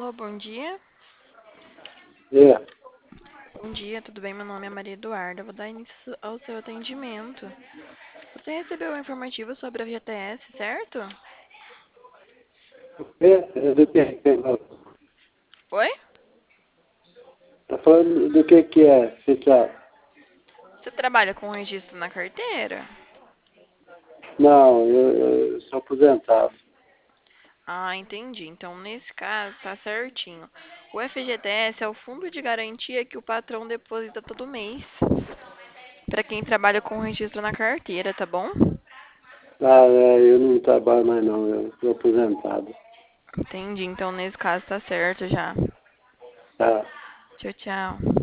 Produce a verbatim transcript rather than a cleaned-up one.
Alô, bom dia. É, Bom dia, tudo bem? Meu nome é Maria Eduarda. Eu vou dar início ao seu atendimento. Você recebeu o informativo sobre a V T S, certo? é, é do que que é? Oi? Tá falando do que que é, se sabe? Você trabalha com registro na carteira? Não, eu, eu sou aposentado. Ah, entendi. Então, nesse caso, tá certinho. O F G T S é o fundo de garantia que o patrão deposita todo mês para quem trabalha com registro na carteira, tá bom? Ah, é, eu não trabalho mais não, eu sou aposentado. Entendi. Então, nesse caso, tá certo já. Tá. Tchau, tchau.